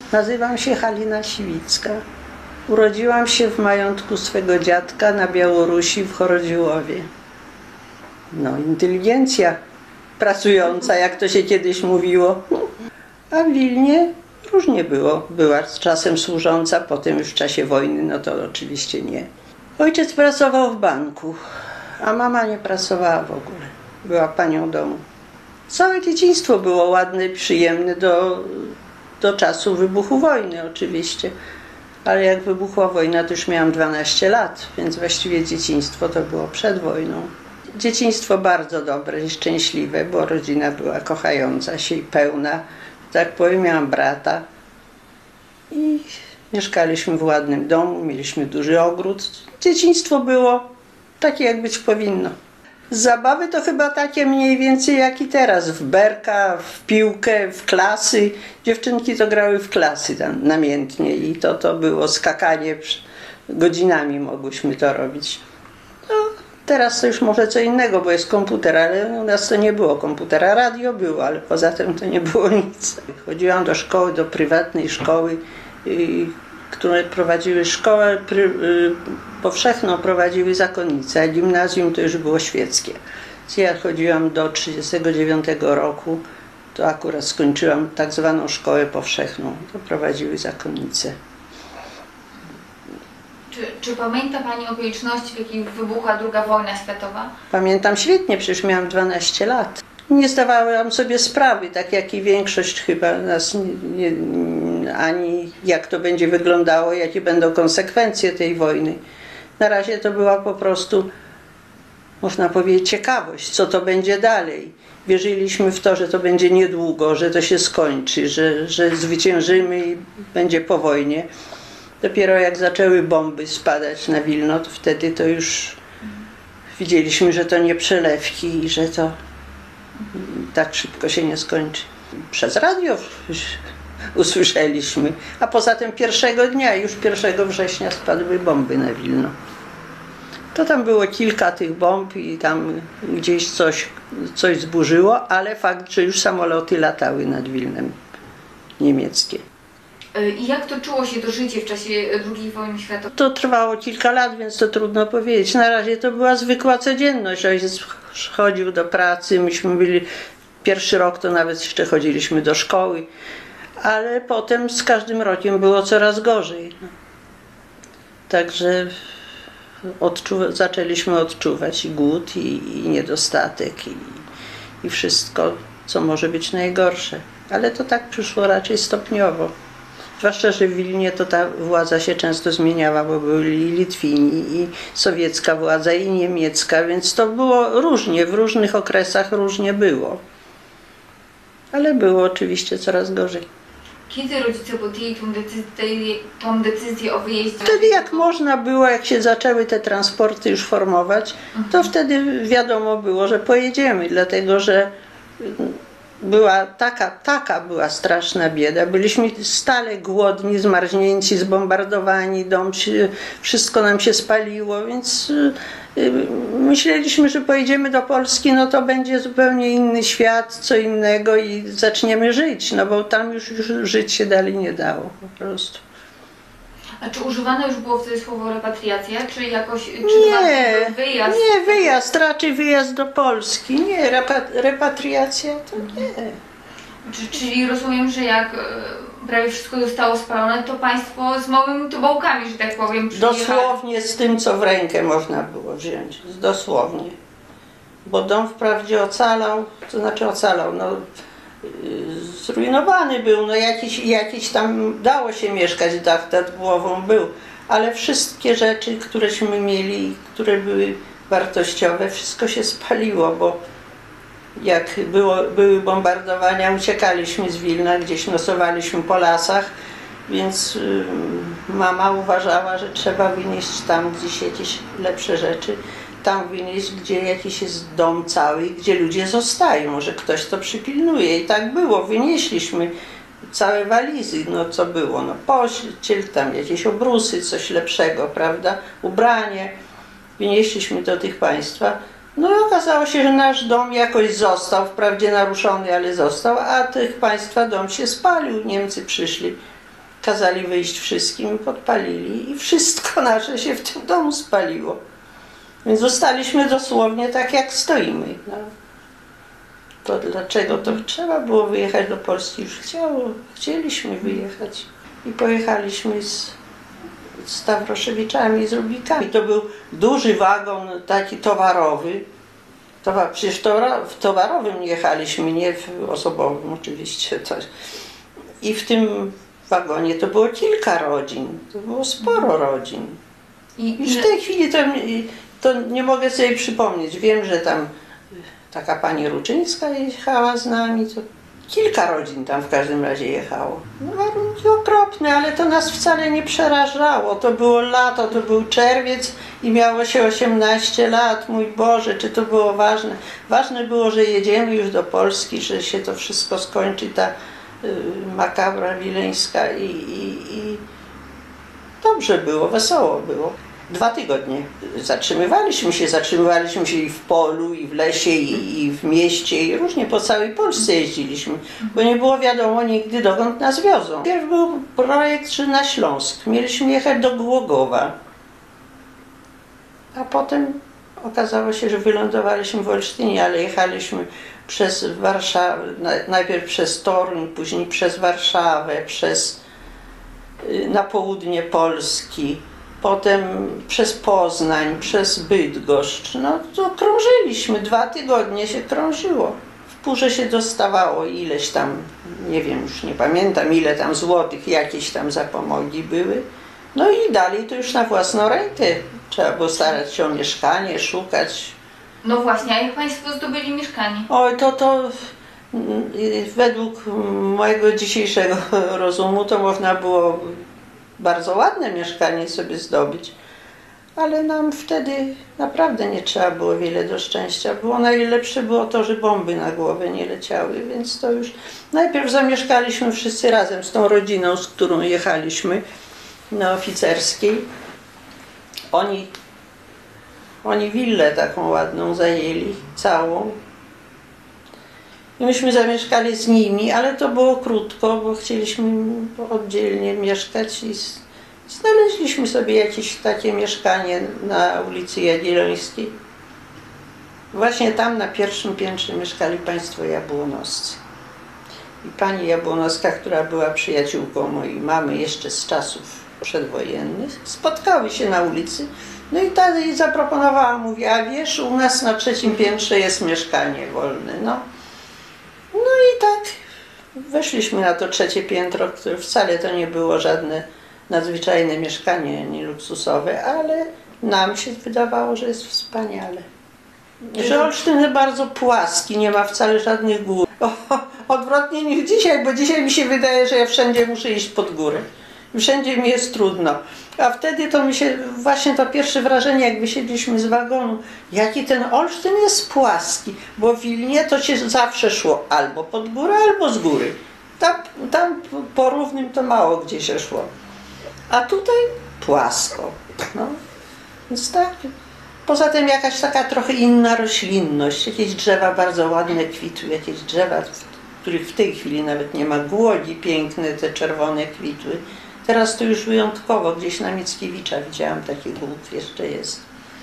Nazywam się Halina Siwicka. Urodziłam się w majątku swego dziadka na Białorusi w Chorodziłowie. No, inteligencja pracująca, jak to się kiedyś mówiło. A w Wilnie różnie było. Była czasem służąca, potem już w czasie wojny, no to oczywiście nie. Ojciec pracował w banku, a mama nie pracowała w ogóle. Była panią domu. Całe dzieciństwo było ładne, przyjemne do czasu wybuchu wojny oczywiście. Ale jak wybuchła wojna, to już miałam 12 lat, więc właściwie dzieciństwo to było przed wojną. Dzieciństwo bardzo dobre i szczęśliwe, bo rodzina była kochająca się i pełna. Tak powiem, miałam brata i mieszkaliśmy w ładnym domu, mieliśmy duży ogród. Dzieciństwo było takie, jak być powinno. Zabawy to chyba takie mniej więcej jak i teraz, w berka, w piłkę, w klasy. Dziewczynki to grały w klasy tam namiętnie i to było skakanie, godzinami mogłyśmy to robić. No, teraz to już może co innego, bo jest komputer, ale u nas to nie było komputera, radio było, ale poza tym to nie było nic. Chodziłam do szkoły, do prywatnej szkoły, które prowadziły szkołę powszechną, prowadziły zakonnice, a gimnazjum to już było świeckie. Ja chodziłam do 1939 roku, to akurat skończyłam tak zwaną szkołę powszechną, to prowadziły zakonnice. Czy pamięta Pani okoliczności, w jakich wybuchła II wojna światowa? Pamiętam świetnie, przecież miałam 12 lat. Nie zdawałam sobie sprawy, tak jak i większość chyba nas, ani jak to będzie wyglądało, jakie będą konsekwencje tej wojny. Na razie to była po prostu, można powiedzieć, ciekawość, co to będzie dalej. Wierzyliśmy w to, że to będzie niedługo, że to się skończy, że zwyciężymy i będzie po wojnie. Dopiero jak zaczęły bomby spadać na Wilno, to wtedy to już widzieliśmy, że to nie przelewki i że to tak szybko się nie skończy. Przez radio usłyszeliśmy, a poza tym pierwszego dnia, już 1 września spadły bomby na Wilno. To tam było kilka tych bomb i tam gdzieś coś zburzyło, ale fakt, że już samoloty latały nad Wilnem niemieckie. I jak to czuło się to życie w czasie II wojny światowej? To trwało kilka lat, więc to trudno powiedzieć. Na razie to była zwykła codzienność. Ojciec chodził do pracy, myśmy byli, pierwszy rok to nawet jeszcze chodziliśmy do szkoły, ale potem z każdym rokiem było coraz gorzej. Także zaczęliśmy odczuwać i głód, i niedostatek, i wszystko, co może być najgorsze. Ale to tak przyszło raczej stopniowo. Zwłaszcza, że w Wilnie to ta władza się często zmieniała, bo byli Litwini, i sowiecka władza, i niemiecka, więc to było różnie, w różnych okresach różnie było. Ale było oczywiście coraz gorzej. Kiedy rodzice podjęli tą decyzję o wyjeździe? Wtedy jak można było, jak się zaczęły te transporty już formować, to wtedy wiadomo było, że pojedziemy, dlatego że była taka była straszna bieda. Byliśmy stale głodni, zmarznięci, zbombardowani, wszystko nam się spaliło, więc myśleliśmy, że pojedziemy do Polski, no to będzie zupełnie inny świat, co innego i zaczniemy żyć, no bo tam już żyć się dalej nie dało po prostu. A czy używane już było wtedy słowo repatriacja, czy jakoś wyjazd? Nie, wyjazd, raczej wyjazd do Polski. Nie, repatriacja to nie. Czyli rozumiem, że jak prawie wszystko zostało spalone, to państwo z małymi tobołkami, że tak powiem, przyjechali. Dosłownie z tym, co w rękę można było wziąć. Dosłownie. Bo dom wprawdzie ocalał, to znaczy ocalał, no zrujnowany był, no jakiś tam dało się mieszkać, dach nad głową był, ale wszystkie rzeczy, któreśmy mieli, które były wartościowe, wszystko się spaliło, bo jak były bombardowania, uciekaliśmy z Wilna, gdzieś nosowaliśmy po lasach, więc mama uważała, że trzeba wynieść tam gdzieś jakieś lepsze rzeczy, tam wynieść, gdzie jakiś jest dom cały, gdzie ludzie zostają, że ktoś to przypilnuje. I tak było, wynieśliśmy całe walizy, no co było, no pościel, tam jakieś obrusy, coś lepszego, prawda, ubranie. Wynieśliśmy do tych państwa. No i okazało się, że nasz dom jakoś został, wprawdzie naruszony, ale został, a tych państwa dom się spalił, Niemcy przyszli. kazali wyjść wszystkim, podpalili i wszystko nasze się w tym domu spaliło. Więc zostaliśmy dosłownie tak, jak stoimy. No. To dlaczego to trzeba było wyjechać do Polski? Już chcieliśmy wyjechać i pojechaliśmy z Stawroszewiczami, z Rubikami. To był duży wagon taki towarowy. Przecież w towarowym jechaliśmy, nie w osobowym oczywiście. I w tym wagonie to było kilka rodzin, to było sporo rodzin. Już w tej chwili to nie mogę sobie przypomnieć. Wiem, że tam taka pani Ruczyńska jechała z nami, to kilka rodzin tam w każdym razie jechało. No, warunki okropne, ale to nas wcale nie przerażało. To było lato, to był czerwiec i miało się 18 lat. Mój Boże, czy to było ważne? Ważne było, że jedziemy już do Polski, że się to wszystko skończy, ta makabra wileńska i dobrze było, wesoło było. 2 tygodnie zatrzymywaliśmy się i w polu, i w lesie, i w mieście, i różnie po całej Polsce jeździliśmy, bo nie było wiadomo nigdy, dokąd nas wiozą. Pierw był projekt, że na Śląsk. Mieliśmy jechać do Głogowa, a potem okazało się, że wylądowaliśmy w Olsztynie, ale jechaliśmy przez Warszawę, najpierw przez Toruń, później przez Warszawę, na południe Polski, potem przez Poznań, przez Bydgoszcz. No to krążyliśmy, 2 tygodnie się krążyło. W Purze się dostawało ileś tam, nie wiem, już nie pamiętam ile tam złotych, jakieś tam zapomogi były. No i dalej to już na własną rękę. Trzeba było starać się o mieszkanie, szukać. No właśnie, a jak Państwo zdobyli mieszkanie? Oj, to według mojego dzisiejszego rozumu to można było bardzo ładne mieszkanie sobie zdobyć, ale nam wtedy naprawdę nie trzeba było wiele do szczęścia. Najlepsze było to, że bomby na głowę nie leciały, więc to już najpierw zamieszkaliśmy wszyscy razem z tą rodziną, z którą jechaliśmy na Oficerskiej. Oni willę taką ładną zajęli, całą. I myśmy zamieszkali z nimi, ale to było krótko, bo chcieliśmy oddzielnie mieszkać i znaleźliśmy sobie jakieś takie mieszkanie na ulicy Jagiellońskiej. Właśnie tam na pierwszym piętrze mieszkali państwo Jabłonowscy. I pani Jabłonowska, która była przyjaciółką mojej mamy jeszcze z czasów przedwojennych, spotkały się na ulicy. No i ta jej zaproponowała, mówi, a wiesz, u nas na 3. piętrze jest mieszkanie wolne. No i tak weszliśmy na to 3. piętro, które wcale to nie było żadne nadzwyczajne mieszkanie, nie luksusowe, ale nam się wydawało, że jest wspaniale. Że Olsztyn jest bardzo płaski, nie ma wcale żadnych gór. Odwrotnie niż dzisiaj, bo dzisiaj mi się wydaje, że ja wszędzie muszę iść pod górę. Wszędzie mi jest trudno. A wtedy to mi się, właśnie to pierwsze wrażenie, jak wysiedliśmy z wagonu, jaki ten Olsztyn jest płaski, bo w Wilnie to się zawsze szło albo pod górę, albo z góry. Tam po równym to mało gdzie się szło. A tutaj płasko. No. Więc tak. Poza tym jakaś taka trochę inna roślinność. Jakieś drzewa bardzo ładne kwitły, jakieś drzewa, których w tej chwili nawet nie ma. Głodzi piękne, te czerwone kwitły. Teraz to już wyjątkowo, gdzieś na Mickiewicza widziałam taki głód, jeszcze jest.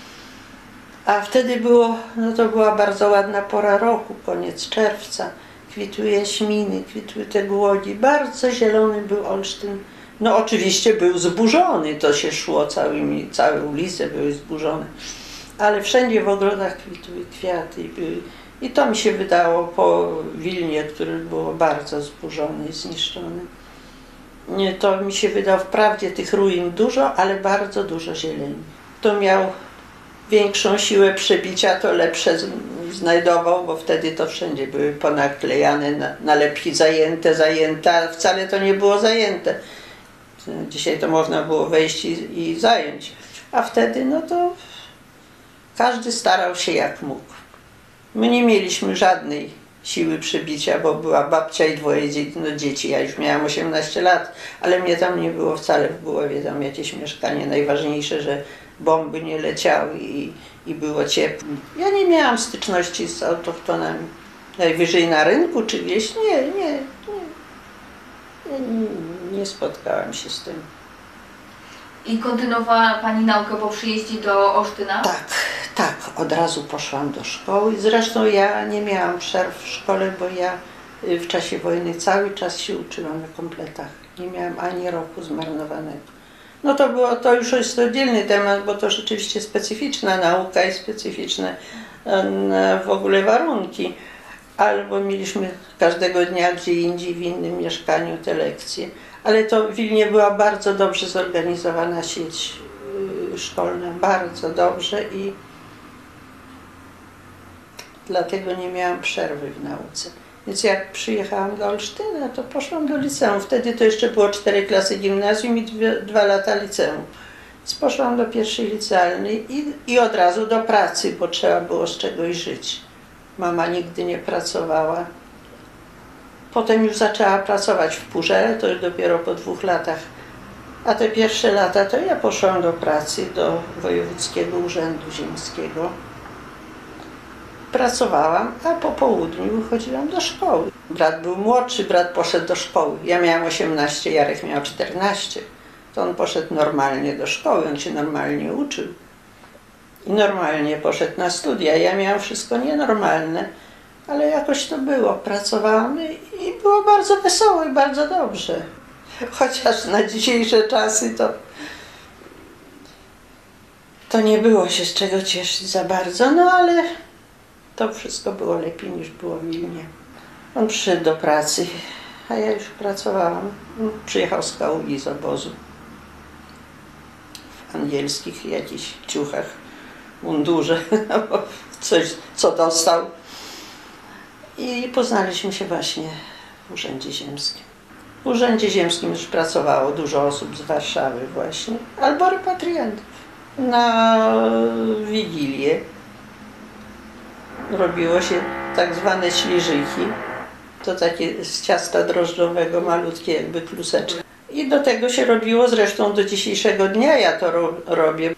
A wtedy to była bardzo ładna pora roku, koniec czerwca. Kwitły jaśminy, kwitły te głodzi. Bardzo zielony był Olsztyn. No oczywiście był zburzony, to się szło całe ulice były zburzone. Ale wszędzie w ogrodach kwitły kwiaty były. I to mi się wydało po Wilnie, który było bardzo zburzony i zniszczony. To mi się wydało wprawdzie tych ruin dużo, ale bardzo dużo zieleni. Kto miał większą siłę przebicia, to lepsze znajdował, bo wtedy to wszędzie były ponaklejane nalepki zajęte, a wcale to nie było zajęte. Dzisiaj to można było wejść i zająć. A wtedy no to każdy starał się jak mógł. My nie mieliśmy żadnej siły przebicia, bo była babcia i 2 dzieci. Ja już miałam 18 lat, ale mnie tam nie było wcale w głowie. Tam jakieś mieszkanie. Najważniejsze, że bomby nie leciały i było ciepło. Ja nie miałam styczności z autochtonami. Najwyżej na rynku czy wieś? nie spotkałam się z tym. I kontynuowała Pani naukę po przyjeździe do Olsztyna? Tak, od razu poszłam do szkoły. Zresztą ja nie miałam przerw w szkole, bo ja w czasie wojny cały czas się uczyłam na kompletach. Nie miałam ani roku zmarnowanego. No to już jest oddzielny temat, bo to rzeczywiście specyficzna nauka i specyficzne w ogóle warunki. Albo mieliśmy każdego dnia gdzie indziej w innym mieszkaniu te lekcje. Ale to w Wilnie była bardzo dobrze zorganizowana sieć szkolna, bardzo dobrze i dlatego nie miałam przerwy w nauce. Więc jak przyjechałam do Olsztyna, to poszłam do liceum. Wtedy to jeszcze było 4 klasy gimnazjum i 2 lata liceum. Więc poszłam do pierwszej licealnej i od razu do pracy, bo trzeba było z czegoś żyć. Mama nigdy nie pracowała. Potem już zaczęła pracować w Purze, to już dopiero po 2 latach. A te pierwsze lata to ja poszłam do pracy, do Wojewódzkiego Urzędu Ziemskiego. Pracowałam, a po południu chodziłam do szkoły. Brat był młodszy, brat poszedł do szkoły. Ja miałam 18, Jarek miał 14. To on poszedł normalnie do szkoły, on się normalnie uczył. I normalnie poszedł na studia. Ja miałam wszystko nienormalne, ale jakoś to było. Pracowałam i było bardzo wesoło i bardzo dobrze. Chociaż na dzisiejsze czasy to nie było się z czego cieszyć za bardzo, no ale to wszystko było lepiej niż było w Wilnie. On przyszedł do pracy, a ja już pracowałam. Przyjechał z Kaługi z obozu. W angielskich jakichś ciuchach, mundurze, coś co dostał. I poznaliśmy się właśnie w Urzędzie Ziemskim. W Urzędzie Ziemskim już pracowało dużo osób z Warszawy właśnie, albo repatriantów. Na Wigilię robiło się tak zwane śliżyki. To takie z ciasta drożdżowego, malutkie jakby kluseczki. I do tego się robiło, zresztą do dzisiejszego dnia ja to robię.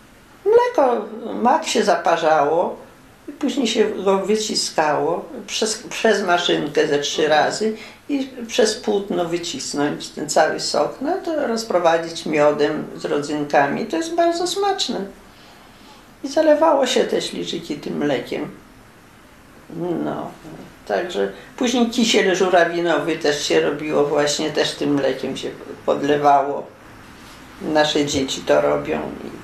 Mak się zaparzało i później się go wyciskało przez maszynkę ze 3 razy i przez płótno wycisnąć ten cały sok. No to rozprowadzić miodem z rodzynkami. To jest bardzo smaczne. I zalewało się te śliczyki tym mlekiem. No, także później kisiel żurawinowy też się robiło właśnie, też tym mlekiem się podlewało. Nasze dzieci to robią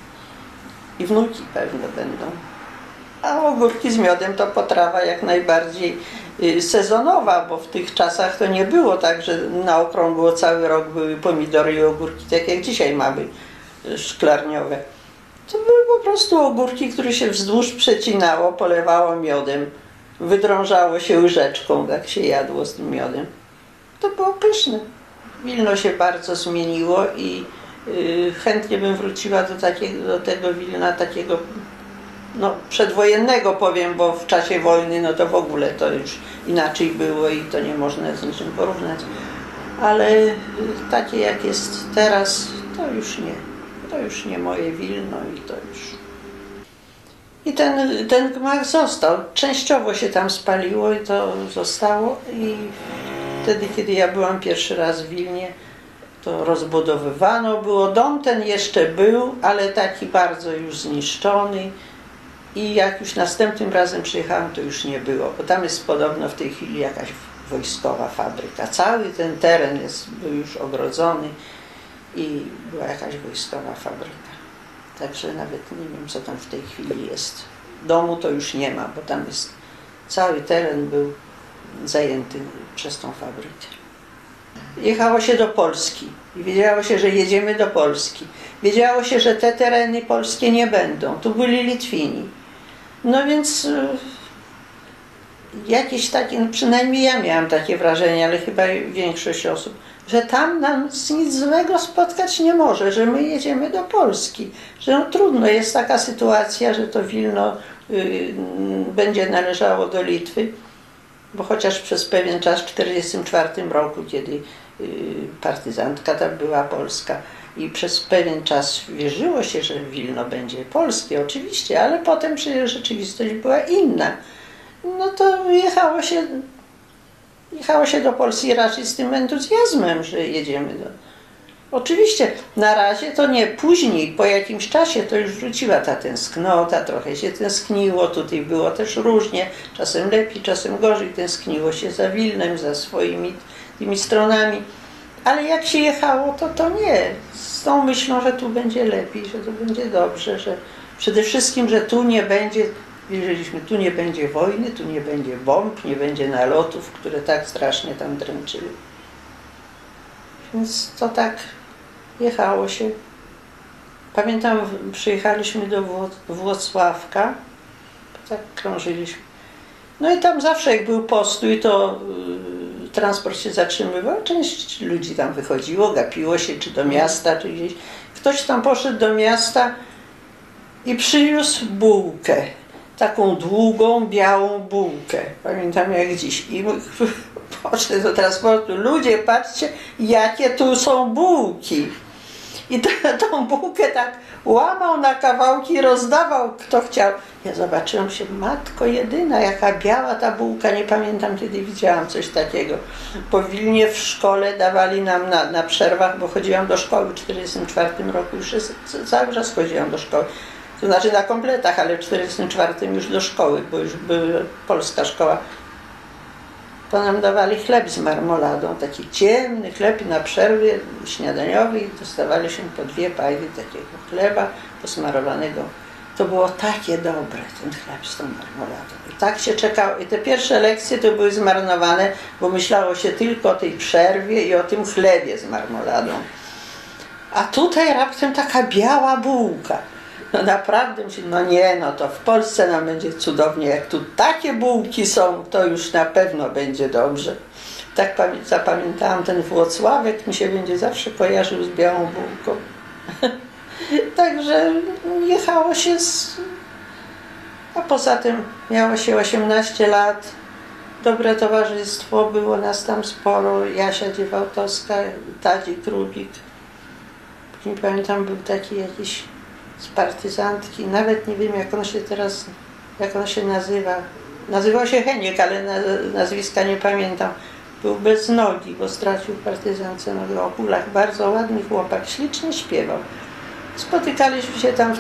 i wnuki pewno będą. A ogórki z miodem to potrawa jak najbardziej sezonowa, bo w tych czasach to nie było tak, że na okrągło cały rok były pomidory i ogórki, tak jak dzisiaj mamy szklarniowe. To były po prostu ogórki, które się wzdłuż przecinało, polewało miodem, wydrążało się łyżeczką, tak się jadło z tym miodem. To było pyszne. Wilno się bardzo zmieniło i chętnie bym wróciła do tego Wilna takiego przedwojennego powiem, bo w czasie wojny no to w ogóle to już inaczej było i to nie można z niczym porównać. Ale takie jak jest teraz, to już nie. To już nie moje Wilno i to już. I ten gmach został. Częściowo się tam spaliło i to zostało. I wtedy, kiedy ja byłam pierwszy raz w Wilnie, to rozbudowywano było. Dom ten jeszcze był, ale taki bardzo już zniszczony. I jak już następnym razem przyjechałam, to już nie było, bo tam jest podobno w tej chwili jakaś wojskowa fabryka. Cały ten teren był już ogrodzony i była jakaś wojskowa fabryka. Także nawet nie wiem, co tam w tej chwili jest. Domu to już nie ma, bo tam jest cały teren był zajęty przez tą fabrykę. Jechało się do Polski i wiedziało się, że jedziemy do Polski. Wiedziało się, że te tereny polskie nie będą. Tu byli Litwini. No więc jakieś takie, no przynajmniej ja miałam takie wrażenie, ale chyba większość osób, że tam nam nic złego spotkać nie może, że my jedziemy do Polski. Że no trudno, jest taka sytuacja, że to Wilno będzie należało do Litwy, bo chociaż przez pewien czas w 1944 roku, kiedy partyzantka tam była polska i przez pewien czas wierzyło się, że Wilno będzie polskie oczywiście, ale potem przecież rzeczywistość była inna. No to jechało się do Polski raczej z tym entuzjazmem, że jedziemy Oczywiście, na razie to nie, później, po jakimś czasie to już wróciła ta tęsknota, trochę się tęskniło, tutaj było też różnie, czasem lepiej, czasem gorzej, tęskniło się za Wilnem, za swoimi tymi stronami, ale jak się jechało, to nie, z tą myślą, że tu będzie lepiej, że to będzie dobrze, że przede wszystkim, że tu nie będzie, wierzyliśmy, tu nie będzie wojny, tu nie będzie bomb, nie będzie nalotów, które tak strasznie tam dręczyły. Więc to tak jechało się. Pamiętam, przyjechaliśmy do Włocławka, tak krążyliśmy. No i tam zawsze jak był postój, to transport się zatrzymywał. Część ludzi tam wychodziło, gapiło się, czy do miasta, czy gdzieś. Ktoś tam poszedł do miasta i przyniósł bułkę. Taką długą, białą bułkę. Pamiętam jak dziś. I poszedł do transportu. Ludzie, patrzcie, jakie tu są bułki. I tą bułkę tak łamał na kawałki, rozdawał kto chciał. Ja zobaczyłam się, matko jedyna, jaka biała ta bułka. Nie pamiętam, kiedy widziałam coś takiego. Po Wilnie w szkole dawali nam na przerwach, bo chodziłam do szkoły w 1944 roku. Już cały czas chodziłam do szkoły. To znaczy na kompletach, ale w 1944 już do szkoły, bo już była polska szkoła. To nam dawali chleb z marmoladą, taki ciemny chleb na przerwie śniadaniowej. Dostawaliśmy po 2 pajdy takiego chleba posmarowanego. To było takie dobre, ten chleb z tą marmoladą. I tak się czekało. I te pierwsze lekcje to były zmarnowane, bo myślało się tylko o tej przerwie i o tym chlebie z marmoladą. A tutaj raptem taka biała bułka. No naprawdę, no nie, no to w Polsce nam będzie cudownie, jak tu takie bułki są, to już na pewno będzie dobrze. Tak zapamiętałam ten Włocławek, mi się będzie zawsze kojarzył z białą bułką. Także jechało się a poza tym miało się 18 lat, dobre towarzystwo, było nas tam sporo, Jasia Dziewałtowska, Tadzi Krubik. Nie pamiętam, był taki jakiś z partyzantki, nawet nie wiem jak on się teraz, jak on się nazywa. Nazywał się Heniek, ale nazwiska nie pamiętam. Był bez nogi, bo stracił w partyzance nogę, o kulach. Bardzo ładny chłopak, ślicznie śpiewał. Spotykaliśmy się tam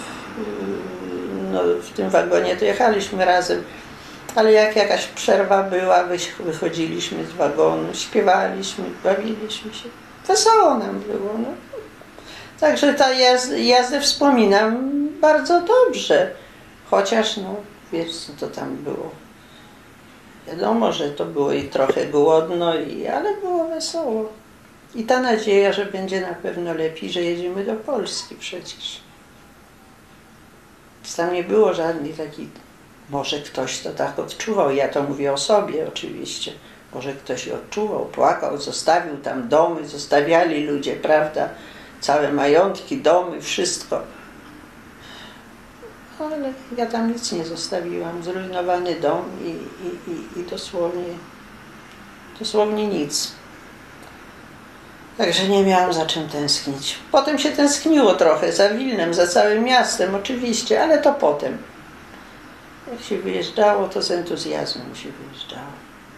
w tym wagonie, to jechaliśmy razem. Ale jak jakaś przerwa była, wychodziliśmy z wagonu, śpiewaliśmy, bawiliśmy się. Wesoło nam było, no. Także ta jazdę wspominam bardzo dobrze. Chociaż, no, wiesz, co to tam było. Wiadomo, że to było i trochę głodno, ale było wesoło. I ta nadzieja, że będzie na pewno lepiej, że jedziemy do Polski przecież. Tam nie było żadnej takiej, może ktoś to tak odczuwał, ja to mówię o sobie oczywiście. Może ktoś odczuwał, płakał, zostawił tam domy, zostawiali ludzie, prawda? Całe majątki, domy, wszystko. Ale ja tam nic nie zostawiłam. Zrujnowany dom i dosłownie nic. Także nie miałam za czym tęsknić. Potem się tęskniło trochę za Wilnem, za całym miastem oczywiście, ale to potem. Jak się wyjeżdżało, to z entuzjazmem się wyjeżdżało.